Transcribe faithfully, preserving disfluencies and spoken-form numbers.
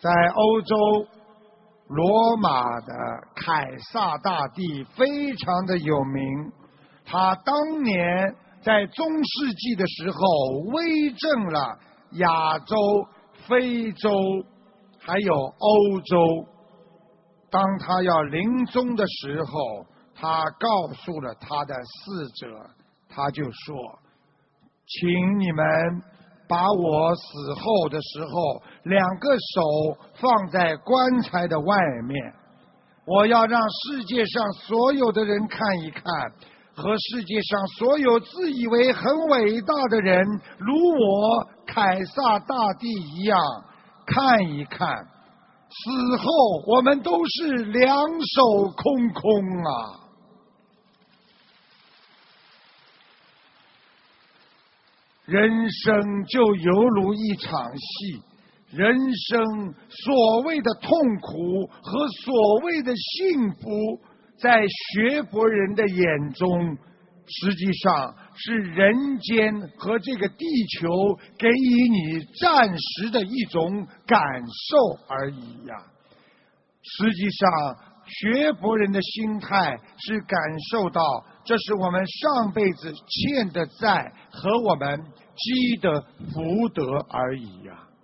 在欧洲，罗马的凯撒大帝非常的有名，他当年在中世纪的时候威震了亚洲、非洲还有欧洲。当他要临终的时候，他告诉了他的侍者，他就说，请你们把我死后的时候两个手放在棺材的外面，我要让世界上所有的人看一看，和世界上所有自以为很伟大的人如我凯撒大帝一样看一看，死后我们都是两手空空啊。人生就犹如一场戏，人生所谓的痛苦和所谓的幸福，在学佛人的眼中，实际上是人间和这个地球给予你暂时的一种感受而已呀。实际上，学佛人的心态是感受到，这是我们上辈子欠的债和我们积的福德而已呀。